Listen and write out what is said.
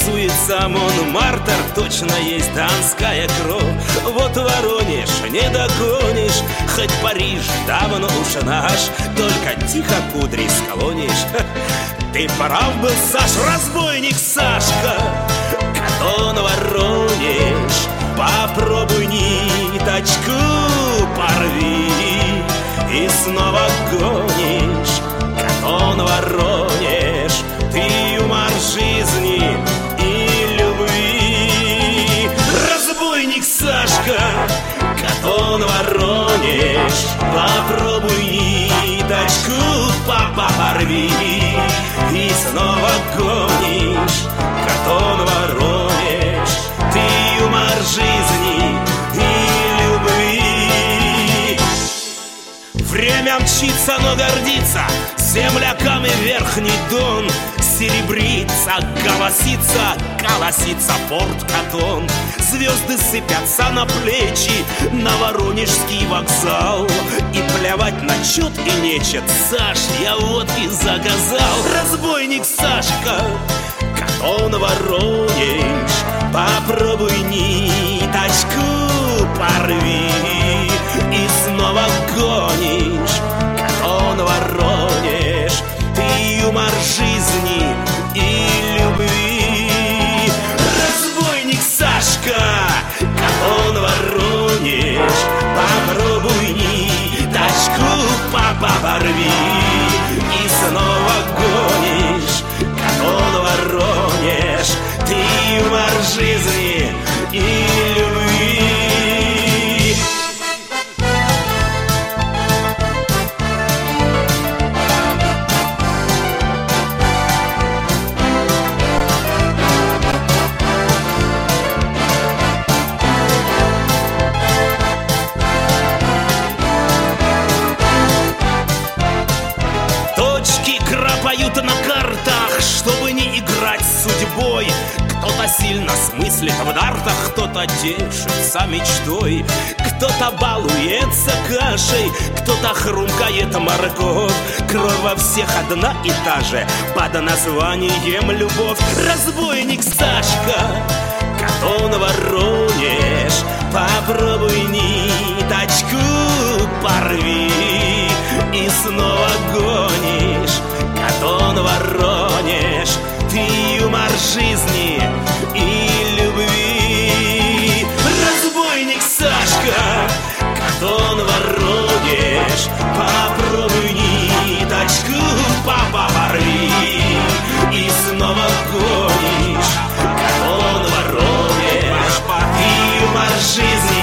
Рисуется Монмартр, точно есть донская кровь. Вот Воронеж не догонишь, хоть Париж давно уж наш, только тихо кудри склонишь. Ты прав был, Саш, разбойник Сашка, Катон, Воронеж. Попробуй ниточку порви и снова гонишь. Катон, Воронеж, ты юмор жизни и любви. Разбойник Сашка, Катон, Воронеж. Попробуй ниточку порви и снова гонишь. Катон, Воронеж, ты юмор жизни и любви. Время мчится, но гордится земляками Верхний Дон. Серебрится, колосится порт Катон. Звезды сыпятся на плечи, на Воронежский вокзал. И плевать на чет и нечет, Саш, я водки заказал. Разбойник Сашка, Катон, Воронеж. Попробуй ниточку порви и снова гонишь. Катон, Воронеж, ты юмор жизни и любви. Разбойник Сашка, Катон, Воронеж. Попробуй ниточку порви и снова гонишь. Катон, Воронеж, ты юмор жизни и любви. Точки крапают на картах, чтобы не играть с судьбой. Кто-то сильно смыслит в дартах, кто-то тешится мечтой, кто-то балуется кашей, кто-то хрумкает морковь. Кровь во всех одна и та же, под названием любовь. Разбойник Сашка, Катон, Воронеж. Попробуй ниточку порви и снова гонишь. Катон, Воронеж, ты юмор жизни и любви. Разбойник Сашка, Катон, Воронеж. Попробуй ниточку порви и снова гонишь. Катон, Воронеж, ты юмор жизни